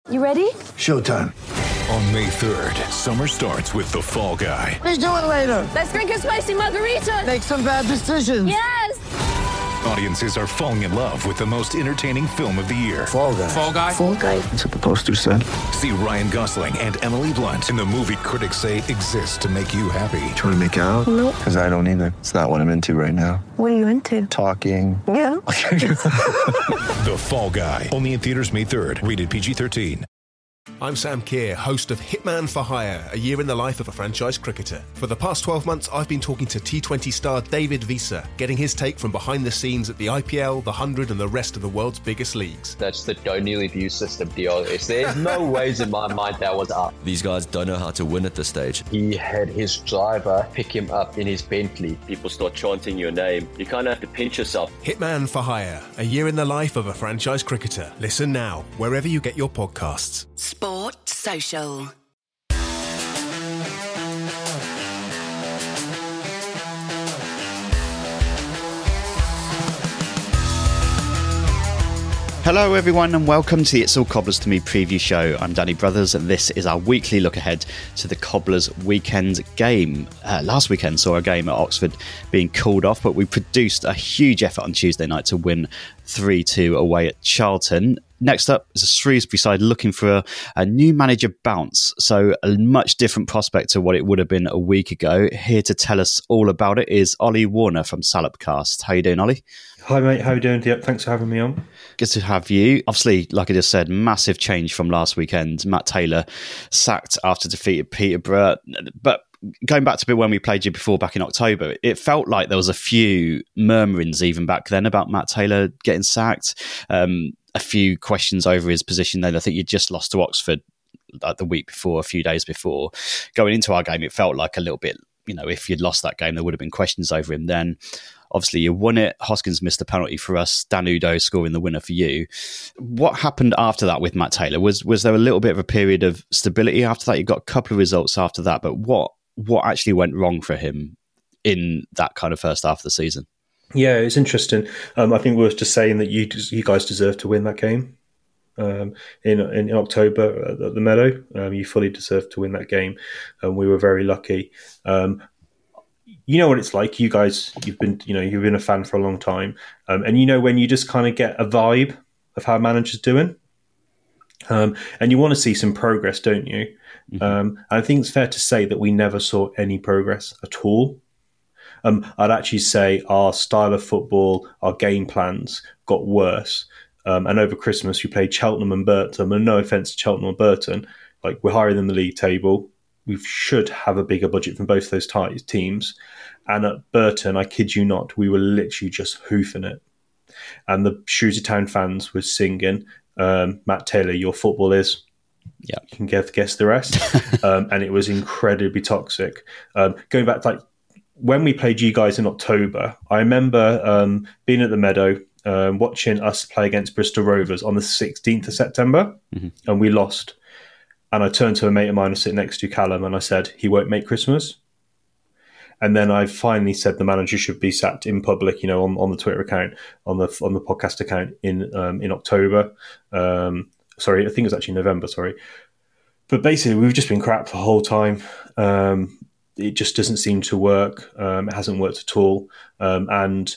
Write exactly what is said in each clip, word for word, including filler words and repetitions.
You ready? Showtime. On May third, summer starts with The Fall Guy. Let's do it later. Let's drink a spicy margarita. Make some bad decisions. Yes! Audiences are falling in love with the most entertaining film of the year. Fall Guy. Fall Guy. Fall Guy. That's what the poster said. See Ryan Gosling and Emily Blunt in the movie critics say exists to make you happy. Trying to make it out? Nope. Because I don't either. It's not what I'm into right now. What are you into? Talking. Yeah. The Fall Guy. Only in theaters May third. Rated P G thirteen. I'm Sam Keir, host of Hitman for Hire, a year in the life of a franchise cricketer. For the past twelve months, I've been talking to T twenty star David Visa, getting his take from behind the scenes at the I P L, the one hundred and the rest of the world's biggest leagues. That's the don't review system deal. It's, there's no ways in my mind that was up. These guys don't know how to win at this stage. He had his driver pick him up in his Bentley. People start chanting your name. You kind of have to pinch yourself. Hitman for Hire, a year in the life of a franchise cricketer. Listen now, wherever you get your podcasts. Sport Social. Hello everyone and welcome to the It's All Cobblers to Me preview show. I'm Danny Brothers and this is our weekly look ahead to the Cobblers weekend game. Uh, last weekend saw a game at Oxford being called off, but we produced a huge effort on Tuesday night to win three two away at Charlton. Next up is a Shrewsbury side looking for a, a new manager bounce, so a much different prospect to what it would have been a week ago. Here to tell us all about it is Ollie Warner from Salopcast. How you doing, Ollie? Hi mate, how you doing? Yep, thanks for having me on. Good to have you. Obviously, like I just said, massive change from last weekend. Matt Taylor sacked after defeated Peterborough, but going back to a bit when we played you before back in October, it felt like there was a few murmurings even back then about Matt Taylor getting sacked. Um, a few questions over his position then. I think you just lost to Oxford like the week before, a few days before. Going into our game, it felt like a little bit, you know, if you'd lost that game, there would have been questions over him then. Obviously, you won it. Hoskins missed a penalty for us. Dan Udoh scoring the winner for you. What happened after that with Matt Taylor? Was was there a little bit of a period of stability after that? You got a couple of results after that, but what what actually went wrong for him in that kind of first half of the season? Yeah, it's interesting. Um, I think we were just saying that you you guys deserve to win that game um, in in October at the Meadow. Um, you fully deserved to win that game, and we were very lucky. Um, you know what it's like. You guys, you've been you know you've been a fan for a long time, um, and you know when you just kind of get a vibe of how a manager's doing, um, and you want to see some progress, don't you? Mm-hmm. Um, I think it's fair to say that we never saw any progress at all. Um, I'd actually say our style of football, our game plans got worse. Um, and over Christmas, we played Cheltenham and Burton. And no offence to Cheltenham and Burton, like we're higher than the league table. We should have a bigger budget from both those t- teams. And at Burton, I kid you not, we were literally just hoofing it. And the Shrewsbury Town fans were singing, um, Matt Taylor, your football is. Yeah, you can guess, guess the rest. um, and it was incredibly toxic. Um, going back to like, when we played you guys in October, I remember um, being at the Meadow, um, watching us play against Bristol Rovers on the sixteenth of September, mm-hmm. and we lost. And I turned to a mate of mine who sitting next to Callum, and I said, he won't make Christmas. And then I finally said the manager should be sacked in public, you know, on, on the Twitter account, on the on the podcast account in um, in October. Um, sorry, I think it was actually November, sorry. But basically, we've just been crap the whole time. Um It just doesn't seem to work. Um, it hasn't worked at all. Um, and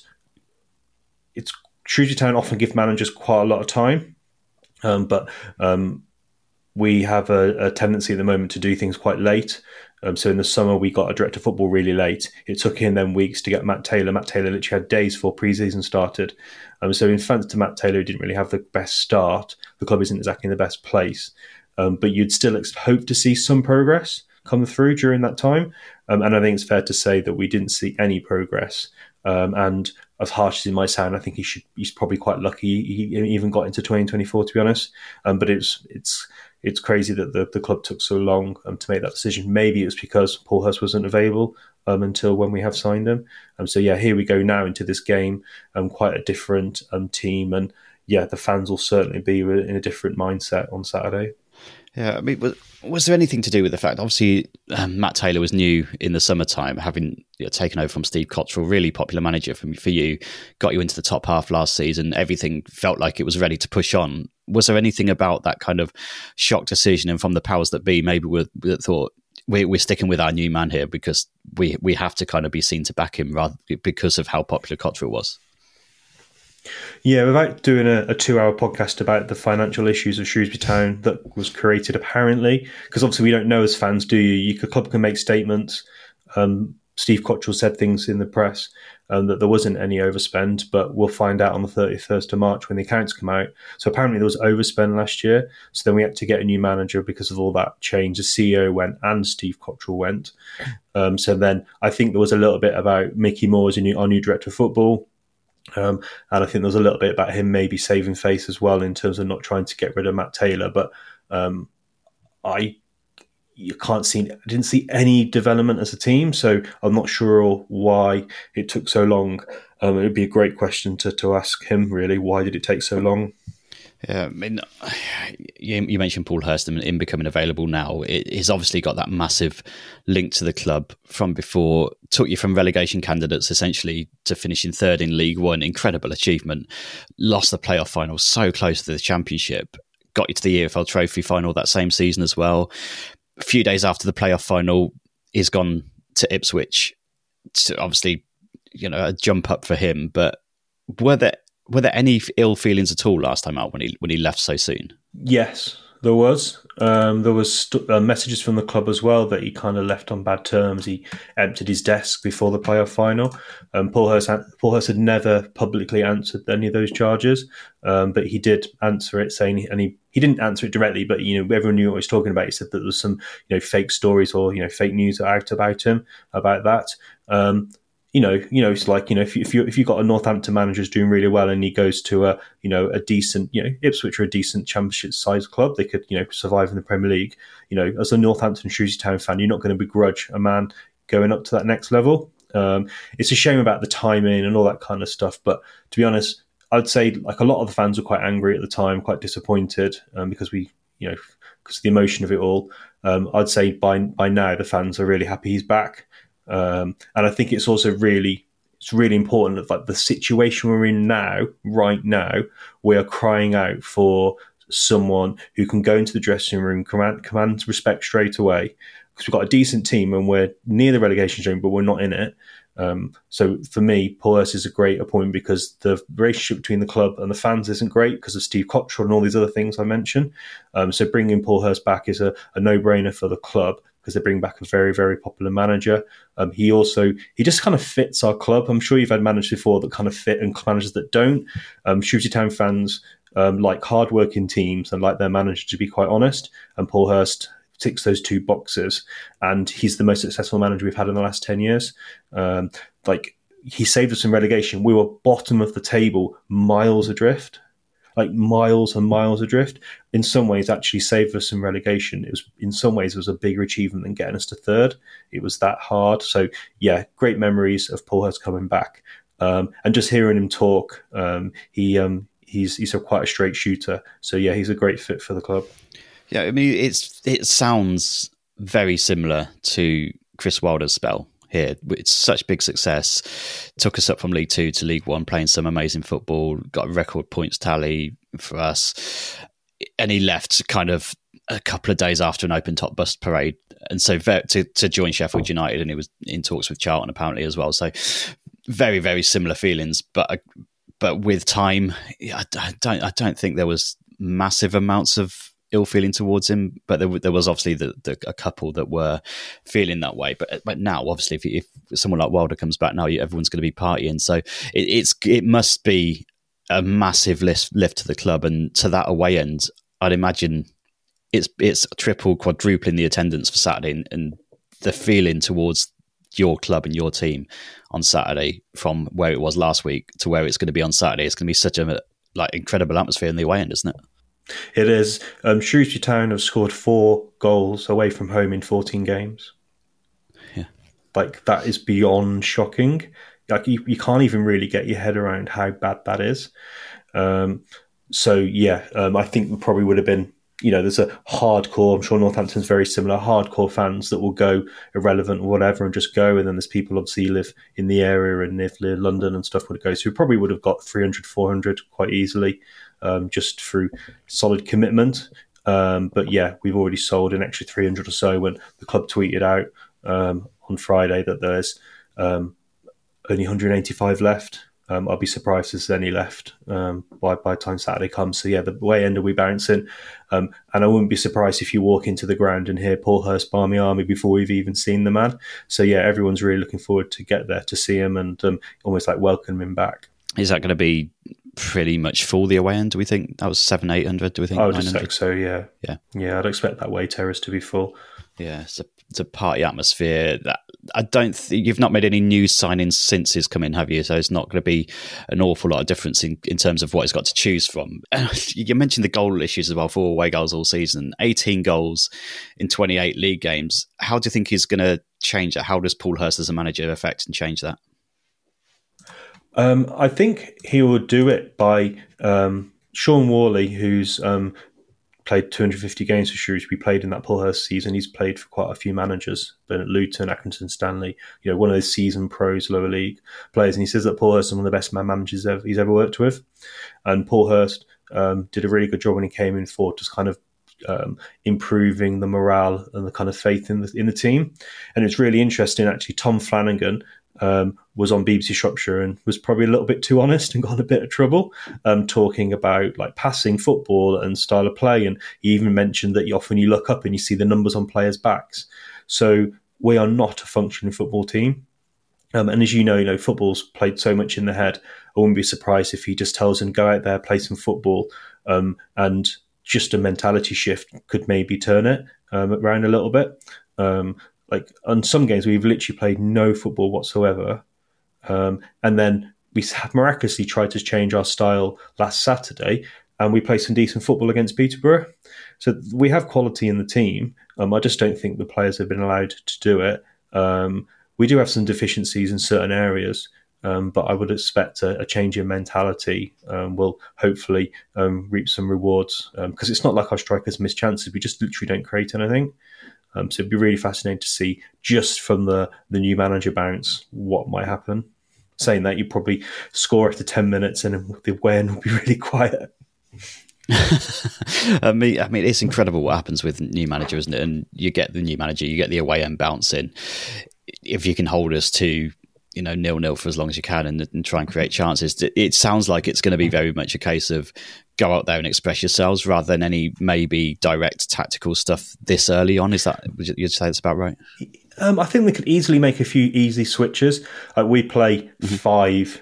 it's Shrewsbury Town often give managers quite a lot of time. Um, but um, we have a, a tendency at the moment to do things quite late. Um, so in the summer, we got a director of football really late. It took him then weeks to get Matt Taylor. Matt Taylor literally had days before pre-season started. Um, so in fairness to Matt Taylor, he didn't really have the best start. The club isn't exactly in the best place. Um, but you'd still ex- hope to see some progress come through during that time. Um, and I think it's fair to say that we didn't see any progress. Um, and as harsh as it might sound, I think he should. He's probably quite lucky he even got into twenty twenty-four, to be honest. Um, but it's it's it's crazy that the, the club took so long um, to make that decision. Maybe it was because Paul Hurst wasn't available um, until when we have signed him. Um, so yeah, here we go now into this game. Um, quite a different um, team, and yeah, the fans will certainly be in a different mindset on Saturday. Yeah, I mean, was, was there anything to do with the fact, obviously, um, Matt Taylor was new in the summertime, having you know, taken over from Steve Cottrell, really popular manager for, for you, got you into the top half last season, everything felt like it was ready to push on. Was there anything about that kind of shock decision and from the powers that be, maybe we thought, we're, we're sticking with our new man here because we, we have to kind of be seen to back him rather because of how popular Cottrell was? Yeah, without doing a, a two-hour podcast about the financial issues of Shrewsbury Town that was created, apparently, because obviously we don't know as fans, do you? You could, club can make statements. Um, Steve Cottrell said things in the press um, that there wasn't any overspend, but we'll find out on the thirty-first of March when the accounts come out. So apparently there was overspend last year. So then we had to get a new manager because of all that change. The C E O went and Steve Cottrell went. Um, so then I think there was a little bit about Mickey Moore as a new, our new director of football. Um, and I think there was a little bit about him maybe saving face as well in terms of not trying to get rid of Matt Taylor. But um, I you can't see, I didn't see any development as a team, so I'm not sure why it took so long. Um, it would be a great question to, to ask him, really. Why did it take so long? Yeah, I mean, you, you mentioned Paul Hurst and him becoming available now. It, he's obviously got that massive link to the club from before. Took you from relegation candidates essentially to finishing third in League One. Incredible achievement. Lost the playoff final so close to the Championship. Got you to the E F L Trophy final that same season as well. A few days after the playoff final, he's gone to Ipswich. To obviously, you know, a jump up for him. But were there Were there any ill feelings at all last time out when he when he left so soon? Yes, there was. Um, there was st- uh, messages from the club as well that he kind of left on bad terms. He emptied his desk before the playoff final. Um, Paul Hurst, Paul Hurst had never publicly answered any of those charges, um, but he did answer it, saying, and he, he didn't answer it directly, but you know everyone knew what he was talking about. He said that there was some you know fake stories or you know fake news out about him about that. Um, You know, you know, it's like you know, if you if you if you've got a Northampton manager who's doing really well and he goes to a you know a decent you know Ipswich are a decent championship sized club, they could you know survive in the Premier League. You know, as a Northampton Shrewsbury Town fan, you're not going to begrudge a man going up to that next level. Um, it's a shame about the timing and all that kind of stuff, but to be honest, I'd say like a lot of the fans were quite angry at the time, quite disappointed um, because we you know because of the emotion of it all. Um, I'd say by by now the fans are really happy he's back. Um, and I think it's also really, it's really important that like the situation we're in now, right now, we are crying out for someone who can go into the dressing room, command, command respect straight away. Because we've got a decent team and we're near the relegation zone, but we're not in it. Um, so for me, Paul Hurst is a great appointment because the relationship between the club and the fans isn't great because of Steve Cottrell and all these other things I mentioned. Um, so bringing Paul Hurst back is a, a no-brainer for the club, because they bring back a very, very popular manager. Um, he also, he just kind of fits our club. I'm sure you've had managers before that kind of fit and managers that don't. Um, Shrewsbury Town fans um, like hard-working teams and like their manager, to be quite honest. And Paul Hurst ticks those two boxes. And he's the most successful manager we've had in the last ten years. Um, like, he saved us in relegation. We were bottom of the table, miles adrift. Like miles and miles adrift. In some ways, actually saved us in relegation. It was in some ways it was a bigger achievement than getting us to third. It was that hard. So yeah, great memories of Paul Hurst coming back, um, and just hearing him talk. Um, he um, he's he's a quite a straight shooter. So yeah, he's a great fit for the club. Yeah, I mean it's it sounds very similar to Chris Wilder's spell here. It's such big success. Took us up from League Two to League One, playing some amazing football, got a record points tally for us. And he left kind of a couple of days after an open top bus parade. And so to, to join Sheffield United, and he was in talks with Charlton apparently as well. So very, very similar feelings. But but with time, I don't, I don't think there was massive amounts of ill feeling towards him, but there, there was obviously the, the, a couple that were feeling that way. But but now, obviously, if, if someone like Wilder comes back now, everyone's going to be partying. So it, it's it must be a massive lift lift to the club, and to that away end, I'd imagine it's it's triple, quadrupling the attendance for Saturday, and, and the feeling towards your club and your team on Saturday from where it was last week to where it's going to be on Saturday. It's going to be such a like incredible atmosphere in the away end, isn't it? It is. Um, Shrewsbury Town have scored four goals away from home in fourteen games. Yeah, like that is beyond shocking. Like you, you can't even really get your head around how bad that is. Um, so yeah, um, I think we probably would have been you know, there's a hardcore, I'm sure Northampton's very similar, hardcore fans that will go irrelevant or whatever and just go. And then there's people obviously who live in the area and live near London and stuff would go. So we probably would have got three hundred, four hundred quite easily, um, just through solid commitment. Um, but yeah, we've already sold an extra three hundred or so when the club tweeted out um, on Friday that there's um, only one hundred eighty-five left. Um, I'll be surprised if there's any left um, by, by the time Saturday comes. So yeah, the way end will be bouncing. Um, and I wouldn't be surprised if you walk into the ground and hear Paul Hurst, Barmy Army before we've even seen the man. So yeah, everyone's really looking forward to get there to see him and um, almost like welcome him back. Is that going to be pretty much full the away end, do we think? That was seven, eight hundred, do we think? I would expect so, yeah. Yeah. Yeah, I'd expect that way terrace to be full. Yeah, it's a, it's a party atmosphere. That I don't think you've not made any new signings since he's come in, have you? So it's not going to be an awful lot of difference in, in terms of what he's got to choose from. You mentioned the goal issues as well, four away goals all season, eighteen goals in twenty-eight league games. How do you think he's going to change that? How does Paul Hurst as a manager affect and change that? Um, I think he will do it by um, Sean Worley, who's um, played two hundred fifty games for Shrewsbury, played in that Paul Hurst season. He's played for quite a few managers, been at Luton, Accrington Stanley, you know, one of those seasoned pros, lower league players. And he says that Paul Hurst is one of the best man managers ever, he's ever worked with. And Paul Hurst um, did a really good job when he came in for just kind of um, improving the morale and the kind of faith in the, in the team. And it's really interesting, actually, Tom Flanagan Um, was on B B C Shropshire and was probably a little bit too honest and got in a bit of trouble um, talking about like passing football and style of play. And he even mentioned that you, often you look up and you see the numbers on players' backs. So we are not a functioning football team. Um, and as you know, you know, football's played so much in the head. I wouldn't be surprised if he just tells them, go out there, play some football. Um, and just a mentality shift could maybe turn it um, around a little bit. Um, Like on some games, we've literally played no football whatsoever. Um, and then we have miraculously tried to change our style last Saturday and we played some decent football against Peterborough. So we have quality in the team. Um, I just don't think the players have been allowed to do it. Um, we do have some deficiencies in certain areas, um, but I would expect a, a change in mentality um, will hopefully um, reap some rewards because um, it's not like our strikers miss chances. We just literally don't create anything. Um, so it'd be really fascinating to see just from the, the new manager bounce what might happen. Saying that, you probably score after ten minutes and the weigh-in will be really quiet. I mean, I mean, it's incredible what happens with new manager, isn't it? And you get the new manager, you get the away end bouncing. If you can hold us to, you know, nil-nil for as long as you can and, and try and create chances, it sounds like it's going to be very much a case of go out there and express yourselves rather than any maybe direct tactical stuff this early on. Is that, would you say that's about right? Um, I think they could easily make a few easy switches. Like we play mm-hmm. five,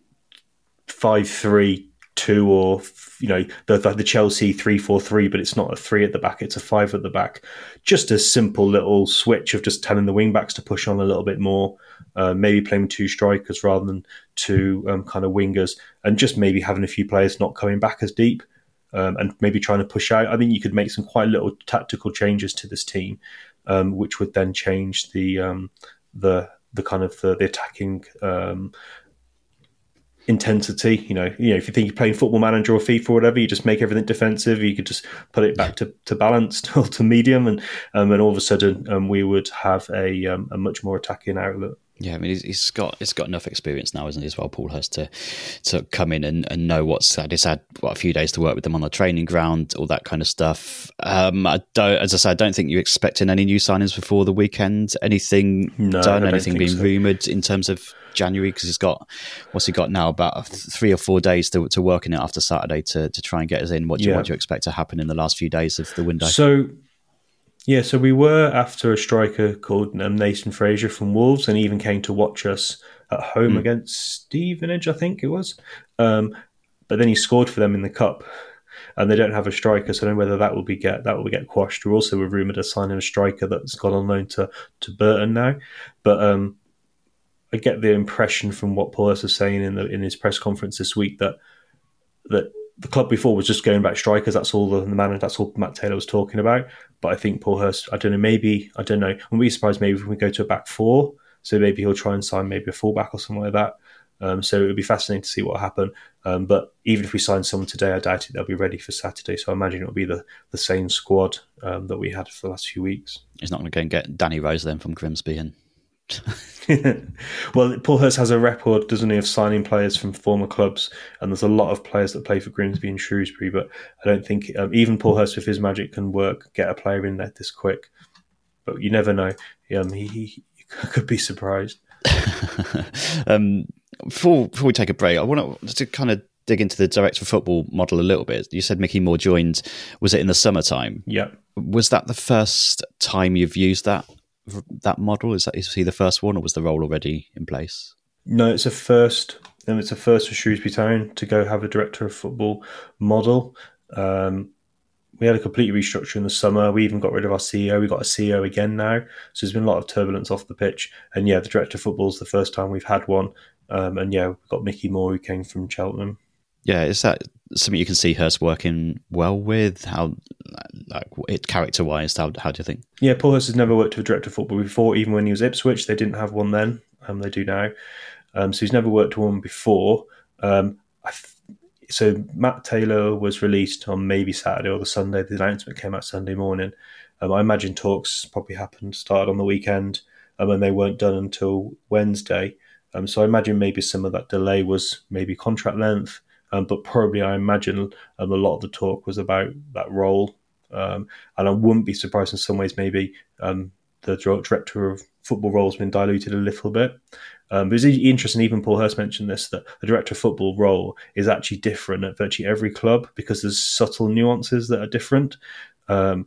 five, three, two, or you know the the Chelsea three four three, but it's not a three at the back; it's a five at the back. Just a simple little switch of just telling the wing backs to push on a little bit more. Uh, maybe playing two strikers rather than two um, kind of wingers, and just maybe having a few players not coming back as deep, um, and maybe trying to push out. I think you could make some quite little tactical changes to this team, um, which would then change the um, the the kind of the, the attacking um, intensity. You know, you know, if you think you're playing Football Manager or FIFA or whatever, you just make everything defensive. You could just put it back to, to balanced or to medium, and um, and all of a sudden um, we would have a um, a much more attacking outlet. Yeah, I mean, he's, he's got he's got enough experience now, isn't he, as well, Paul Hurst, to to come in and, and know what's had. He's had what, a few days to work with them on the training ground, all that kind of stuff. Um, I don't, as I said, I don't think you're expecting any new signings before the weekend. Anything no, done? Anything being so. rumoured in terms of January? Because he's got what's he got now? About three or four days to to work in it after Saturday to to try and get us in. What do you, yeah. what do you expect to happen in the last few days of the window? So. Yeah, so we were after a striker called um, Nathan Fraser from Wolves, and he even came to watch us at home mm. against Stevenage, I think it was. Um, but then he scored for them in the cup, and they don't have a striker, so I don't know whether that will be get that will get quashed. We're also rumoured of signing a striker that's gone on loan to to Burton now, but um, I get the impression from what Paul Hurst was saying in the in his press conference this week that that. The club before was just going back strikers. That's all the, the manager. That's all Matt Taylor was talking about. But I think Paul Hurst. I don't know. Maybe I don't know. I wouldn't be surprised. Maybe if we go to a back four, so maybe he'll try and sign maybe a fullback or something like that. Um, so it would be fascinating to see what will happen. Um, but even if we sign someone today, I doubt it they'll be ready for Saturday. So I imagine it'll be the, the same squad um, that we had for the last few weeks. He's not going to go and get Danny Rose then from Grimsby. And well, Paul Hurst has a record, doesn't he, of signing players from former clubs, and there's a lot of players that play for Grimsby and Shrewsbury. But I don't think um, even Paul Hurst with his magic can work get a player in there this quick. But you never know. Um, he, he, he could be surprised. um, before before we take a break, I want to kind of dig into the director of football model a little bit. You said Mickey Moore joined, was it in the summertime? Yeah. Was that the first time you've used that that model? Is that is he the first one, or was the role already in place? No, it's a first. And it's a first for Shrewsbury Town to go have a director of football model. Um, we had a complete restructure in the summer. We even got rid of our C E O. We got a C E O again now. So there's been a lot of turbulence off the pitch. And yeah, the director of football is the first time we've had one. Um, and yeah, we've got Mickey Moore, who came from Cheltenham. Yeah, is that something you can see Hurst working well with? How, like, it character-wise, how, how do you think? Yeah, Paul Hurst has never worked with a director of football before. Even when he was Ipswich, they didn't have one then. Um, they do now. Um, so he's never worked with one before. Um, I th- so Matt Taylor was released on maybe Saturday or the Sunday. The announcement came out Sunday morning. Um, I imagine talks probably happened, started on the weekend, um, and they weren't done until Wednesday. Um, so I imagine maybe some of that delay was maybe contract length, um, but probably I imagine um, a lot of the talk was about that role. Um, and I wouldn't be surprised in some ways maybe um, the director of football role has been diluted a little bit. Um, but it's interesting, even Paul Hurst mentioned this, that the director of football role is actually different at virtually every club because there's subtle nuances that are different. Um,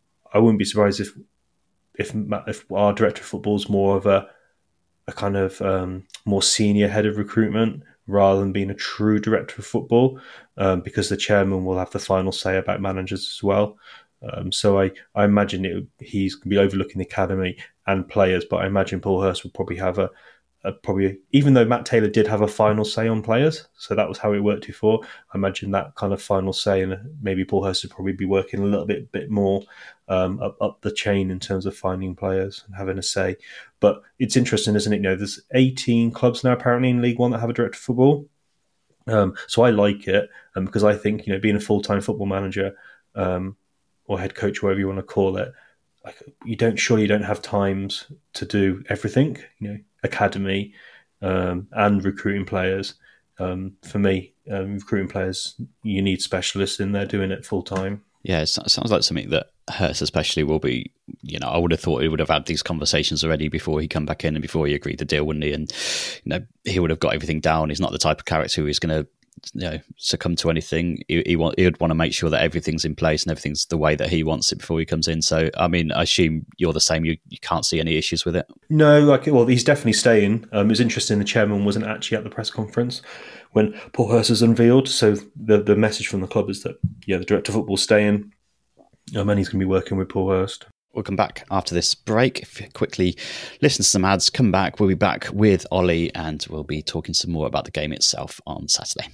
I wouldn't be surprised if if if our director of football is more of a a kind of um, more senior head of recruitment rather than being a true director of football, um, because the chairman will have the final say about managers as well. Um, so I, I imagine it, he's going to be overlooking the academy and players, but I imagine Paul Hurst will probably have a, a probably, even though Matt Taylor did have a final say on players, so that was how it worked before, I imagine that kind of final say, and maybe Paul Hurst would probably be working a little bit bit more um, up, up the chain in terms of finding players and having a say. But it's interesting, isn't it? You know, there's eighteen clubs now apparently in League One that have a director of football. Um, so I like it, um, because I think, you know, being a full-time football manager, um, or head coach, whatever you want to call it, like you don't surely you don't have times to do everything. You know, academy um, and recruiting players. Um, for me, um, recruiting players, you need specialists in there doing it full time. Yeah, it sounds like something that Hurst especially will be. You know, I would have thought he would have had these conversations already before he come back in and before he agreed the deal, wouldn't he? And you know, he would have got everything down. He's not the type of character who's going to, you know, succumb to anything. He, he, want, he would want to make sure that everything's in place and everything's the way that he wants it before he comes in. So, I mean, I assume you're the same. You you can't see any issues with it. No, like, well, he's definitely staying. Um, it was interesting. The chairman wasn't actually at the press conference when Paul Hurst was unveiled. So the the message from the club is that, yeah, the director of football's staying, um, and he's going to be working with Paul Hurst. We'll come back after this break. If you quickly listen to some ads, come back. We'll be back with Ollie and we'll be talking some more about the game itself on Saturday.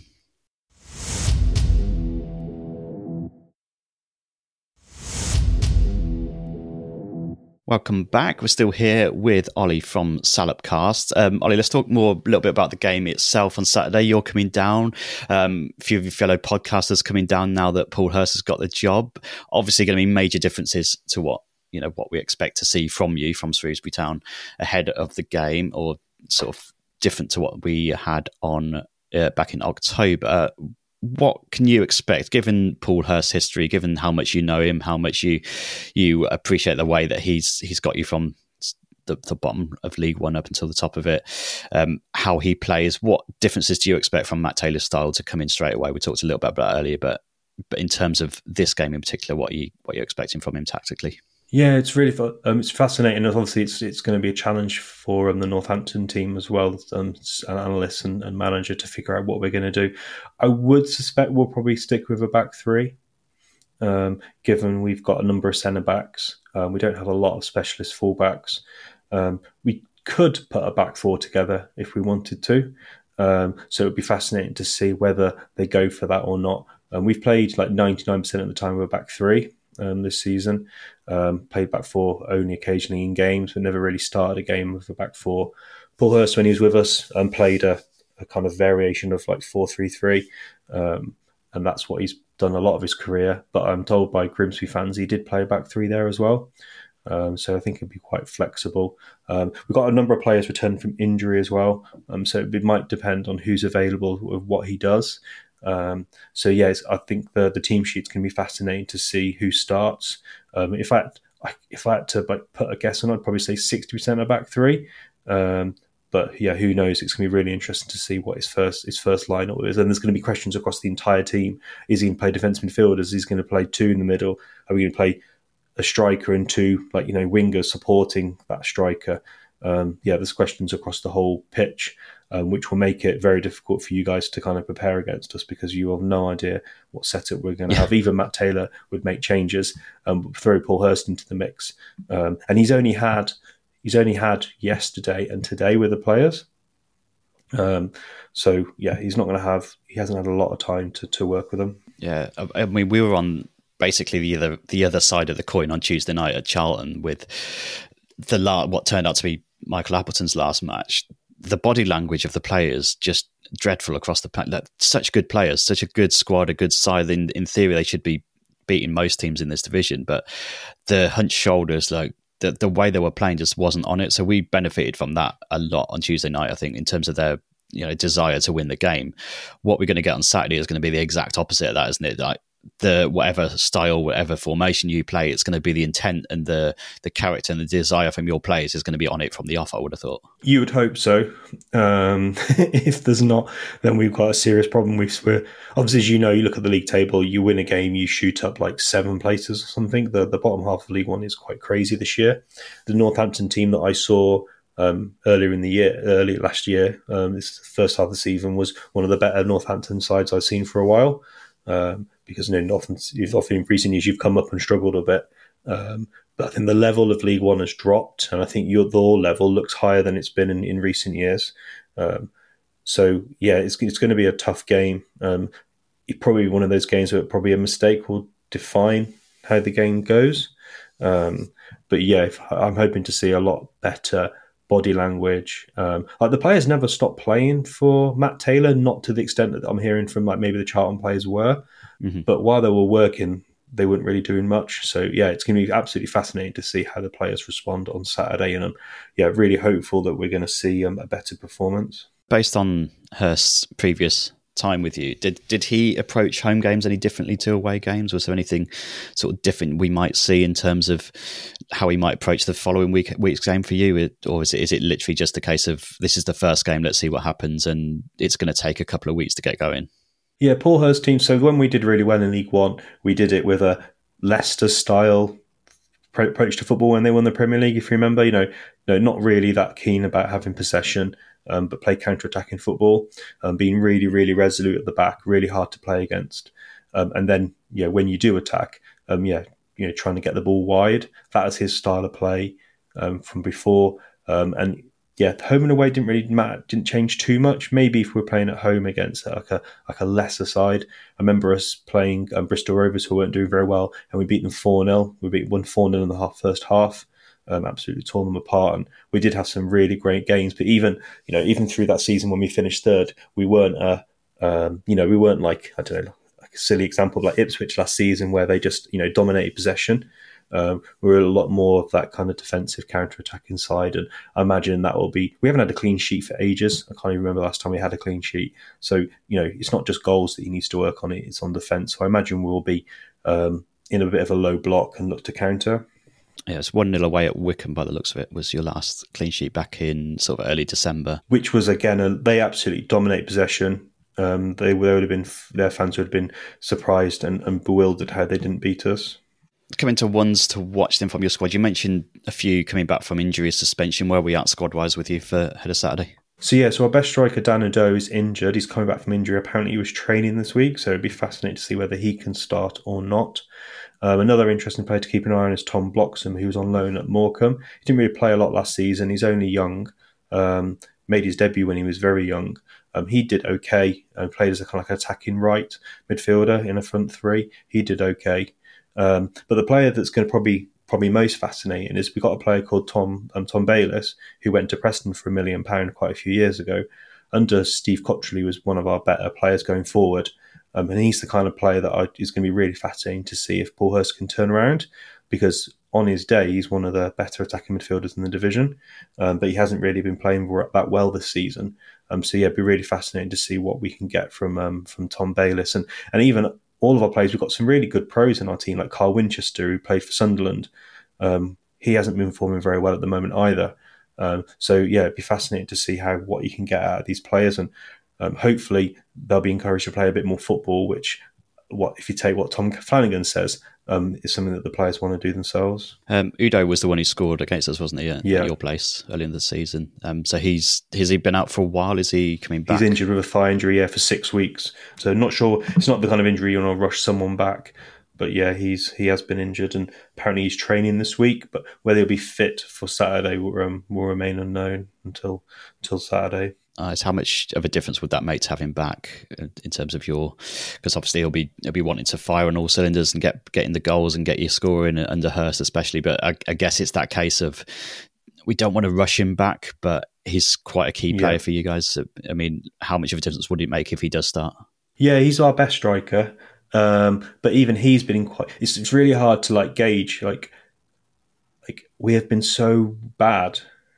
Welcome back. We're still here with Ollie from Salopcast. Um, Ollie, let's talk more a little bit about the game itself on Saturday. You're coming down. Um, a few of your fellow podcasters coming down now that Paul Hurst has got the job. Obviously going to be major differences to what you know what we expect to see from you, from Shrewsbury Town, ahead of the game, or sort of different to what we had on uh, back in October. Uh, what can you expect, given Paul Hurst's history, given how much you know him, how much you you appreciate the way that he's he's got you from the, the bottom of League One up until the top of it, um, how he plays? What differences do you expect from Matt Taylor's style to come in straight away? We talked a little bit about that earlier, but but in terms of this game in particular, what are you what you're expecting from him tactically? Yeah, it's really fun. Um, it's fascinating. Obviously, it's it's going to be a challenge for um, the Northampton team as well, um, and analysts and, and manager to figure out what we're going to do. I would suspect we'll probably stick with a back three, um, given we've got a number of centre backs. Um, we don't have a lot of specialist fullbacks. Um, we could put a back four together if we wanted to. Um, so it would be fascinating to see whether they go for that or not. Um, we've played like ninety-nine percent of the time with a back three. Um, this season, um, played back four only occasionally in games, but never really started a game with a back four. Paul Hurst, when he was with us, um, played a, a kind of variation of like four three three, um, and that's what he's done a lot of his career. But I'm told by Grimsby fans he did play a back three there as well. Um, so I think it'd be quite flexible. Um, we've got a number of players returning from injury as well, um, so it might depend on who's available with what he does. Um, so yes, I think the the team sheet's going to be fascinating to see who starts. Um, if I if I had to like, put a guess on, I'd probably say sixty percent of back three. Um, but yeah, who knows? It's going to be really interesting to see what his first his first lineup is. And there's going to be questions across the entire team. Is he going to play defence midfielders? Is he going to play two in the middle? Are we going to play a striker and two, like, you know, wingers supporting that striker? Um, yeah, there's questions across the whole pitch, um, which will make it very difficult for you guys to kind of prepare against us, because you have no idea what setup we're going to have. Even Matt Taylor would make changes, um, throw Paul Hurst into the mix, um, and he's only had he's only had yesterday and today with the players. Um, so yeah, he's not going to have he hasn't had a lot of time to to work with them. Yeah, I mean, we were on basically the other the other side of the coin on Tuesday night at Charlton with the la- what turned out to be Michael Appleton's last match. The body language of the players just dreadful across the patch. Such good players, such a good squad, a good side. In in theory, they should be beating most teams in this division, but the hunched shoulders, like the the way they were playing, just wasn't on it. So we benefited from that a lot on Tuesday night, I think, in terms of their, you know, desire to win the game. What we're going to get on Saturday is going to be the exact opposite of that, isn't it? Like, the whatever style, whatever formation you play, it's going to be the intent and the the character and the desire from your players is going to be on it from the off, I would have thought. You would hope so. Um, if there's not, then we've got a serious problem. We've, we're obviously, as you know, you look at the league table, you win a game, you shoot up like seven places or something. The the bottom half of League One is quite crazy this year. The Northampton team that I saw um, earlier in the year, early last year, um, this first half of the season, was one of the better Northampton sides I've seen for a while. Um, because you know, often, often in recent years you've come up and struggled a bit. Um, but I think the level of League One has dropped, and I think your your level looks higher than it's been in, in recent years. Um, so yeah, it's it's going to be a tough game. Um, it's probably one of those games where probably a mistake will define how the game goes. Um, but yeah, if, I'm hoping to see a lot better body language. Um, like the players never stopped playing for Matt Taylor, not to the extent that I'm hearing from like maybe the Charlton players were. Mm-hmm. But while they were working, they weren't really doing much. So yeah, it's going to be absolutely fascinating to see how the players respond on Saturday. And I'm yeah, really hopeful that we're going to see um, a better performance. Based on Hurst's previous time with you, did did he approach home games any differently to away games? Was there anything sort of different we might see in terms of how he might approach the following week week's game for you, or is it is it literally just a case of this is the first game, let's see what happens, and it's going to take a couple of weeks to get going? Yeah, Paul Hurst's team. So when we did really well in League One, we did it with a Leicester style approach to football when they won the Premier League. If you remember, you know, no, not really that keen about having possession. Um, but play counter-attacking football, um, being really, really resolute at the back, really hard to play against. Um, and then, yeah, when you do attack, um, yeah, you know, trying to get the ball wide. That was his style of play um, from before. Um, and yeah, home and away didn't really matter, didn't change too much. Maybe if we were playing at home against like a like a lesser side. I remember us playing um, Bristol Rovers, who weren't doing very well, and we beat them four nil. We beat one four nil in the half, first half. Um, absolutely tore them apart, and we did have some really great games. But even you know, even through that season when we finished third, we weren't a um, you know we weren't like I don't know like a silly example of like Ipswich last season where they just you know dominated possession. Um, we were a lot more of that kind of defensive counter-attacking side, and I imagine that will be. We haven't had a clean sheet for ages. I can't even remember the last time we had a clean sheet. So you know, it's not just goals that he needs to work on; it it's on defence. So I imagine we'll be um, in a bit of a low block and look to counter. Yeah, it's one nil away at Wycombe by the looks of it, was your last clean sheet back in sort of early December. Which was, again, a, they absolutely dominate possession. Um, they, they would have been, their fans would have been surprised and, and bewildered how they didn't beat us. Coming to ones to watch them from your squad, you mentioned a few coming back from injury, suspension. Where are we at squad-wise with you for ahead of Saturday? So yeah, so our best striker, Dan Ado, is injured. He's coming back from injury. Apparently he was training this week, so it'd be fascinating to see whether he can start or not. Um, another interesting player to keep an eye on is Tom Bloxham, who was on loan at Morecambe. He didn't really play a lot last season. He's only young. Um, made his debut when he was very young. Um, he did okay and played as a kind of like attacking right midfielder in a front three. He did okay. Um, but the player that's going to probably probably most fascinating is we've got a player called Tom um, Tom Bayliss, who went to Preston for a million pound quite a few years ago. under Steve Cottrelly was one of our better players going forward. Um, and he's the kind of player that I, is going to be really fascinating to see if Paul Hurst can turn around, because on his day, he's one of the better attacking midfielders in the division, um, but he hasn't really been playing that well this season. Um, so yeah, it'd be really fascinating to see what we can get from um, from Tom Bayliss. And, and even all of our players, we've got some really good pros in our team, like Carl Winchester, who played for Sunderland. Um, he hasn't been performing very well at the moment either. Um, so yeah, it'd be fascinating to see how what you can get out of these players, and um, hopefully they'll be encouraged to play a bit more football, which, what if you take what Tom Flanagan says, um, is something that the players want to do themselves. Um, Udo was the one who scored against us, wasn't he? At, yeah. at your place early in the season. Um, so he's has he been out for a while? Is he coming back? He's injured with a thigh injury, yeah, for six weeks. So not sure. It's not the kind of injury you want to rush someone back. But yeah, he's he has been injured, and apparently he's training this week. But whether he'll be fit for Saturday will, um, will remain unknown until until Saturday. Uh, so how much of a difference would that make to have him back in terms of your? Because obviously he'll be he'll be wanting to fire on all cylinders and get getting the goals and get your scoring under Hurst especially. But I, I guess it's that case of we don't want to rush him back, but he's quite a key player yeah. for you guys. I mean, how much of a difference would it make if he does start? Yeah, he's our best striker. Um, but even he's been quite. It's, it's really hard to like gauge. Like, like we have been so bad,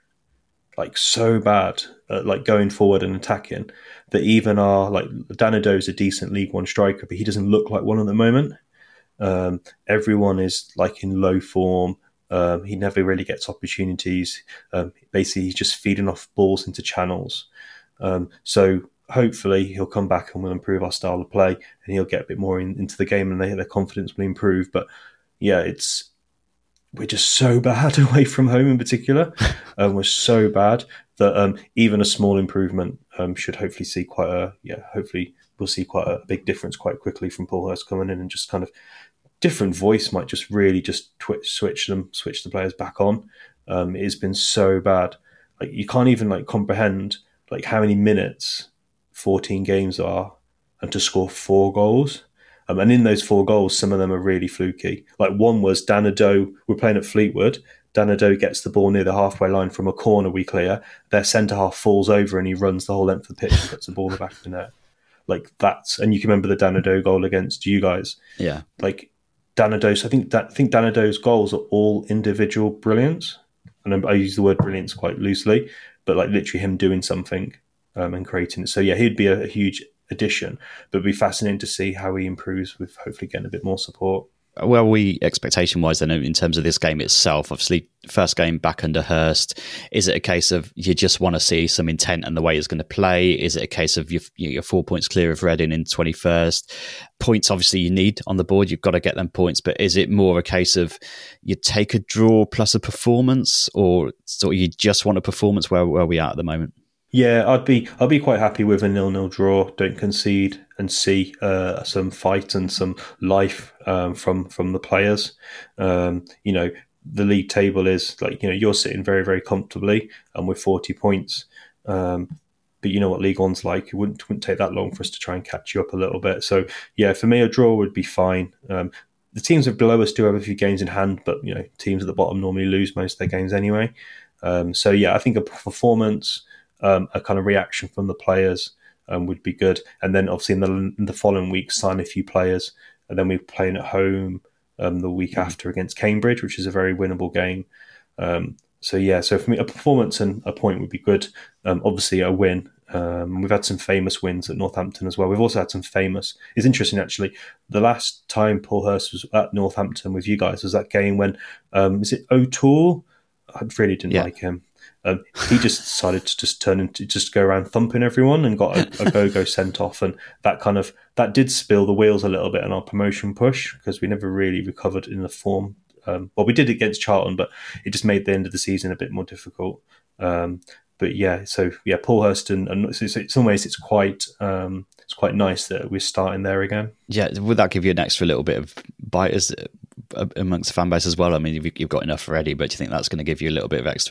like so bad, at, like going forward and attacking, that even our like Danado's is a decent League One striker, but he doesn't look like one at the moment. Um, everyone is like in low form. Um, he never really gets opportunities. Um, basically, he's just feeding off balls into channels. Um, so. Hopefully he'll come back and we'll improve our style of play, and he'll get a bit more in, into the game, and they, their confidence will improve. But yeah, it's we're just so bad away from home in particular. um, we're so bad that um, even a small improvement um, should hopefully see quite a yeah. Hopefully we'll see quite a big difference quite quickly from Paul Hurst coming in, and just kind of different voice might just really just twitch, switch them, switch the players back on. Um, it's been so bad, like you can't even like comprehend like how many minutes fourteen games are, and to score four goals. Um, and in those four goals, some of them are really fluky. Like one was Danado, we're playing at Fleetwood, Danado gets the ball near the halfway line from a corner we clear, their centre-half falls over and he runs the whole length of the pitch and puts the ball in the back of the net. Like that's, and you can remember the Danado goal against you guys. Yeah. Like Danado's, I think, that, I think Danado's goals are all individual brilliance. And I use the word brilliance quite loosely, but like literally him doing something Um, and creating it. So yeah, he'd be a, a huge addition, but it'd be fascinating to see how he improves with hopefully getting a bit more support. Well, we expectation wise then in terms of this game itself, obviously first game back under Hurst, is it a case of you just want to see some intent and the way he's going to play? Is it a case of you're, you're four points clear of Reading in twenty-first? Points obviously you need on the board, you've got to get them points, but is it more a case of you take a draw plus a performance, or so you just want a performance? Where, where are we at at the moment? Yeah, I'd be I'd be quite happy with a nil-nil draw. Don't concede and see uh, some fight and some life um, from from the players. Um, you know, the league table is like, you know, you're sitting very very comfortably and with forty points. Um, but you know what League One's like. It wouldn't wouldn't take that long for us to try and catch you up a little bit. So yeah, for me a draw would be fine. Um, the teams below us do have a few games in hand, but you know, teams at the bottom normally lose most of their games anyway. Um, so yeah, I think a performance. Um, a kind of reaction from the players um, would be good. And then obviously in the, in the following week, sign a few players. And then we're playing at home um, the week after against Cambridge, which is a very winnable game. Um, so yeah, so for me, a performance and a point would be good. Um, obviously a win. Um, we've had some famous wins at Northampton as well. We've also had some famous... It's interesting actually, the last time Paul Hurst was at Northampton with you guys was that game when, um, is it O'Toole? I really didn't yeah. like him. Um, he just decided to just turn into just go around thumping everyone and got a, a go-go sent off, and that kind of that did spill the wheels a little bit on our promotion push because we never really recovered in the form. Um, well, we did against Charlton, but it just made the end of the season a bit more difficult. Um, but yeah, so yeah, Paul Hurst, and, and so, so in some ways it's quite um, it's quite nice that we're starting there again. Yeah, would that give you an extra little bit of bite as, uh, amongst the fan base as well? I mean, you've, you've got enough already, but do you think that's going to give you a little bit of extra?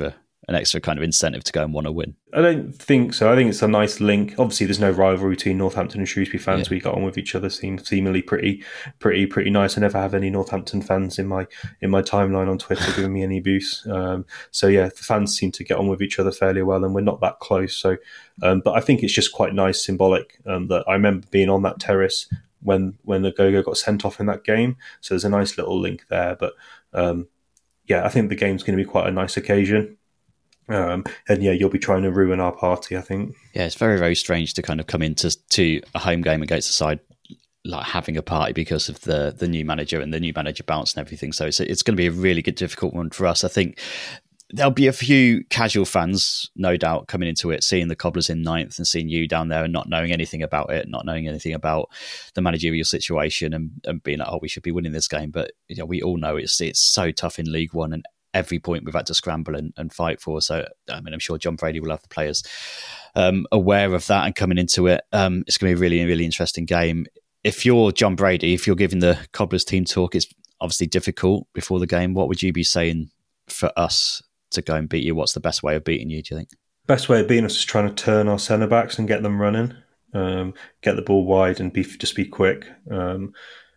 an extra kind of incentive to go and want to win. I don't think so. I think it's a nice link. Obviously, there's no rivalry between Northampton and Shrewsbury fans. Yeah. We got on with each other, seem seemingly pretty, pretty, pretty nice. I never have any Northampton fans in my in my timeline on Twitter giving me any abuse. Um, so yeah, the fans seem to get on with each other fairly well, and we're not that close. So, um, but I think it's just quite nice, symbolic um, that I remember being on that terrace when when the Go-Go got sent off in that game. So there's a nice little link there. But um, yeah, I think the game's going to be quite a nice occasion. Um, and yeah, you'll be trying to ruin our party, I think. Yeah, it's very, very strange to kind of come into to a home game against a side like having a party because of the the new manager and the new manager bounce and everything. So it's it's going to be a really good, difficult one for us. I think there'll be a few casual fans, no doubt, coming into it, seeing the Cobblers in ninth and seeing you down there and not knowing anything about it, not knowing anything about the managerial situation and, and being like, oh, we should be winning this game. But you know, we all know it's it's so tough in League One and every point we've had to scramble and, and fight for. So, I mean, I'm sure John Brady will have the players um, aware of that and coming into it. Um, it's going to be a really, really interesting game. If you're John Brady, if you're giving the Cobblers team talk, it's obviously difficult before the game. What would you be saying for us to go and beat you? What's the best way of beating you, do you think? Best way of beating us is trying to turn our centre-backs and get them running, um, get the ball wide and be just be quick. Um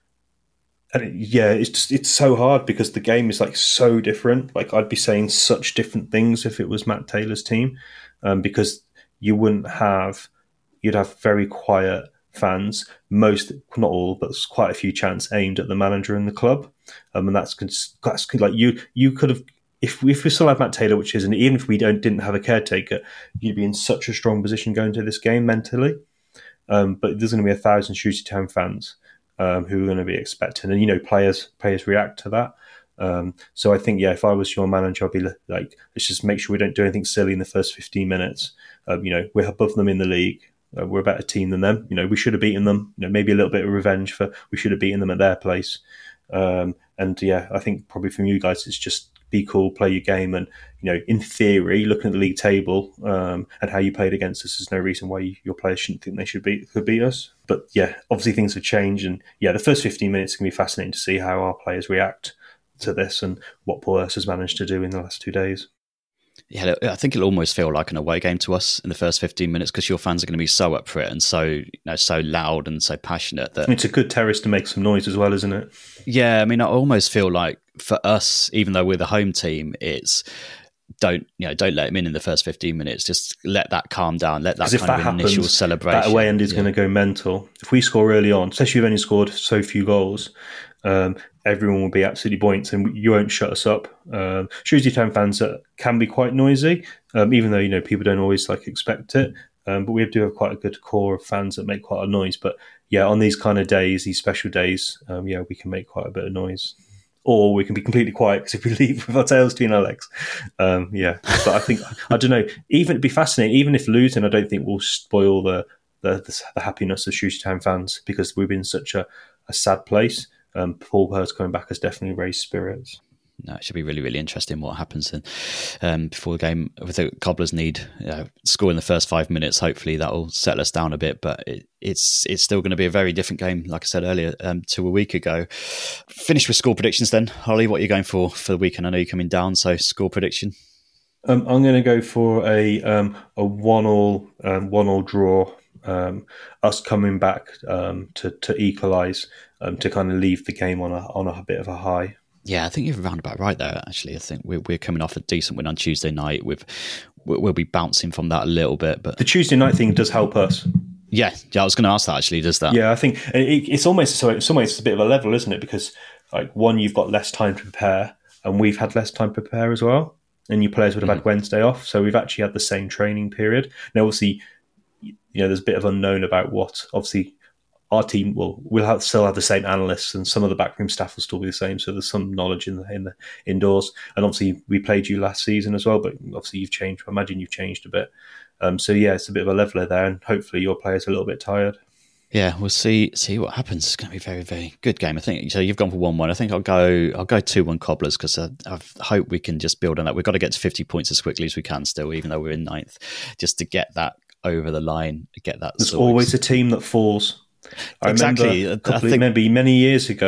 And it, yeah, it's just it's so hard because the game is like so different. Like I'd be saying such different things if it was Matt Taylor's team, um, because you wouldn't have you'd have very quiet fans. Most, not all, but quite a few chants aimed at the manager and the club, um, and that's that's like you you could have if if we still have Matt Taylor, which isn't even if we don't didn't have a caretaker, you'd be in such a strong position going to this game mentally. Um, but there's going to be a thousand Shrewsbury Town fans. Um, who are going to be expecting, and you know, players players react to that. Um, so I think, yeah, if I was your manager, I'd be like, let's just make sure we don't do anything silly in the first fifteen minutes. Um, you know, we're above them in the league. Uh, we're a better team than them. You know, we should have beaten them. You know, maybe a little bit of revenge for we should have beaten them at their place. Um, and yeah, I think probably from you guys, it's just be cool, play your game, and you know, in theory, looking at the league table um, and how you played against us, there's no reason why you, your players shouldn't think they should beat could beat us. But yeah, obviously things have changed, and yeah, the first fifteen minutes is going to be fascinating to see how our players react to this and what Paul Hurst has managed to do in the last two days. Yeah, I think it'll almost feel like an away game to us in the first fifteen minutes because your fans are going to be so up for it and so you know so loud and so passionate that it's a good terrace to make some noise as well, isn't it? Yeah, I mean, I almost feel like for us, even though we're the home team, it's don't you know don't let them in in the first fifteen minutes. Just let that calm down. Let that kind that of happens, initial celebration. That away end is yeah. going to go mental. If we score early on, especially if you've only scored so few goals, um, everyone will be absolutely buoyant and you won't shut us up. Um, Shrewsbury Town fans uh, can be quite noisy, um, even though you know people don't always like expect it. Um, but we do have quite a good core of fans that make quite a noise. But yeah, on these kind of days, these special days, um, yeah, we can make quite a bit of noise. Or we can be completely quiet because if we leave with our tails between our legs. Um, yeah, but I think, I don't know, even it'd be fascinating, even if losing, I don't think we'll spoil the the, the, the happiness of Shrewsbury Town fans because we've been in such a, a sad place. Um, Paul Hurst coming back has definitely raised spirits. No, it should be really, really interesting what happens in, um, before the game. With the Cobblers need you know, score in the first five minutes. Hopefully that will settle us down a bit. But it, it's it's still going to be a very different game, like I said earlier, um, to a week ago. Finish with score predictions then. Holly, what are you going for for the weekend? I know you're coming down, so score prediction. Um, I'm going to go for a um, a one all um, one all draw. Um, us coming back um, to to equalise um, to kind of leave the game on a on a bit of a high. Yeah, I think you're round about right there, actually. I think we're, we're coming off a decent win on Tuesday night. We've, we'll be bouncing from that a little bit. But the Tuesday night thing does help us. Yeah, yeah. I was going to ask that, actually. Does that? Yeah, I think it, it's almost, so in some ways, it's a bit of a level, isn't it? Because, like, one, you've got less time to prepare, and we've had less time to prepare as well. And your players would have mm. had Wednesday off. So we've actually had the same training period. Now, obviously, you know, there's a bit of unknown about what, obviously, our team will will have, still have the same analysts, and some of the backroom staff will still be the same. So there's some knowledge in the in the indoors. And obviously, we played you last season as well, but obviously you've changed. I imagine you've changed a bit. Um, so yeah, it's a bit of a leveler there, and hopefully your players are a little bit tired. Yeah, we'll see see what happens. It's going to be a very, very good game, I think. So you've gone for one one. I think I'll go I'll go two one Cobblers because I, I hope we can just build on that. We've got to get to fifty points as quickly as we can still, even though we're in ninth, just to get that over the line, get that. There's always a team that falls. I exactly. remember, I think, maybe many years ago,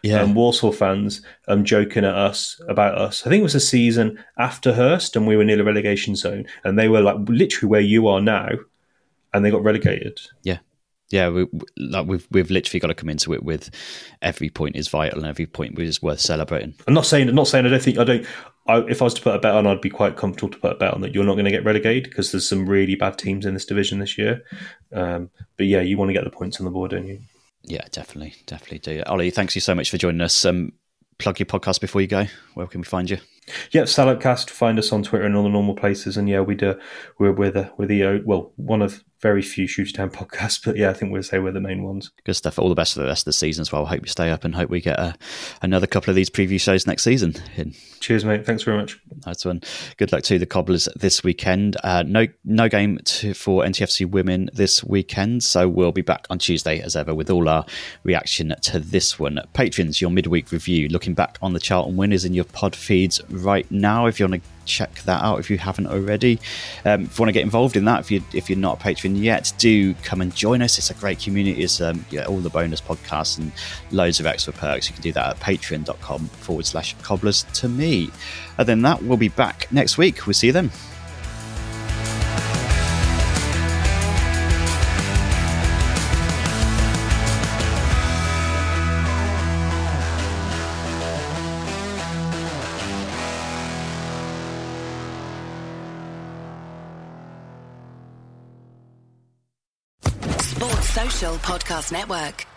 Yeah. um, Walsall fans um, joking at us about us. I think it was a season after Hurst, and we were near the relegation zone, and they were like literally where you are now, and they got relegated. Yeah. Yeah, we, like we've we've literally got to come into it with every point is vital and every point is worth celebrating. I'm not saying, not saying I don't think I don't. I, if I was to put a bet on, I'd be quite comfortable to put a bet on that you're not going to get relegated because there's some really bad teams in this division this year. Um, but yeah, you want to get the points on the board, don't you? Yeah, definitely, definitely do. Ollie, thanks you so much for joining us. Um, plug your podcast before you go. Where can we find you? Yeah, Salopcast. Find us on Twitter and all the normal places. And yeah, we do. We're we're the we're the uh, well one of very few Shooter Town podcasts, but yeah, I think we'll say we're the main ones. Good stuff. All the best for the rest of the season as well. Hope you stay up and hope we get uh, another couple of these preview shows next season in. Cheers, mate. Thanks very much. That's one. Good luck to the Cobblers this weekend. Uh, no no game to, for N T F C women this weekend, so we'll be back on Tuesday as ever with all our reaction to this one. Patrons, your midweek review, looking back on the Charlton win, is in your pod feeds right now. If you want to check that out if you haven't already. Um, if you want to get involved in that, if, you, if you're not a patron yet, do come and join us. It's a great community. It's um, yeah, all the bonus podcasts and loads of extra perks. You can do that at patreon.com forward slash cobblers to me. Other than that, we'll be back next week. We'll see you then. Podcast Network.